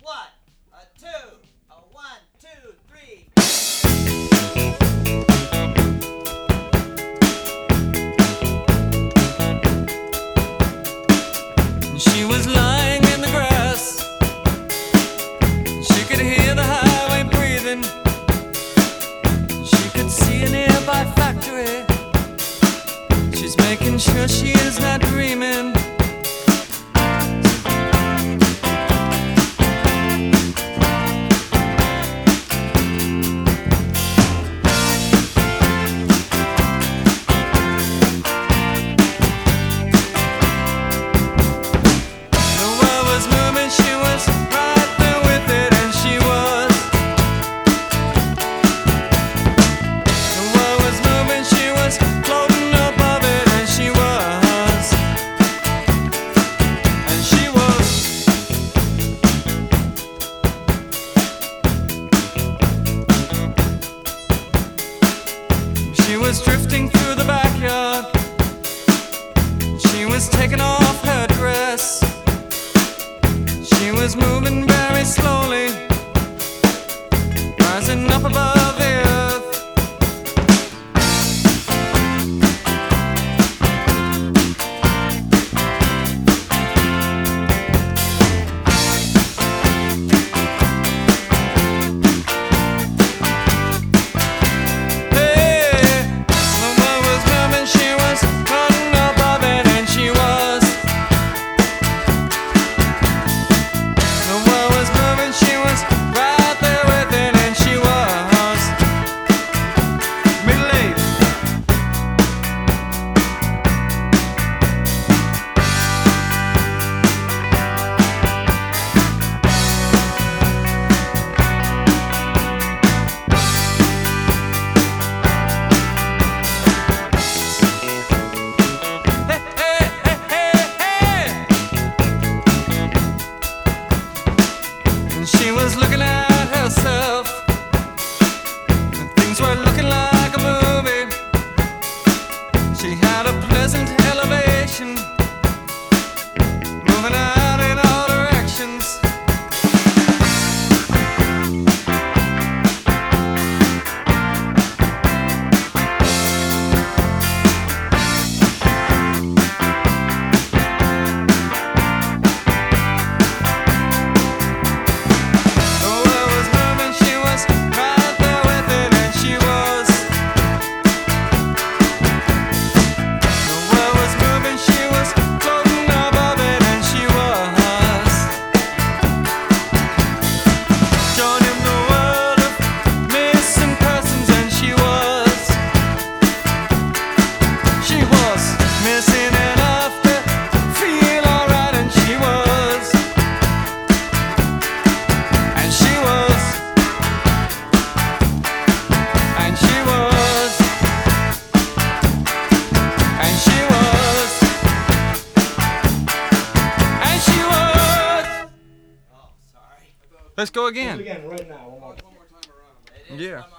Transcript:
one, a two, a one, two, three. She was lying in the grass. She could hear the highway breathing. She could see a nearby factory. She's making sure she is not dreaming. She was drifting through the backyard. She was taking off her dress. She was moving very slowly, rising up above the earth. She was looking at herself, and things were looking like a movie. She had a pleasant elevation, moving out in all directions. Let's go again. Again, right now. One more. Yeah.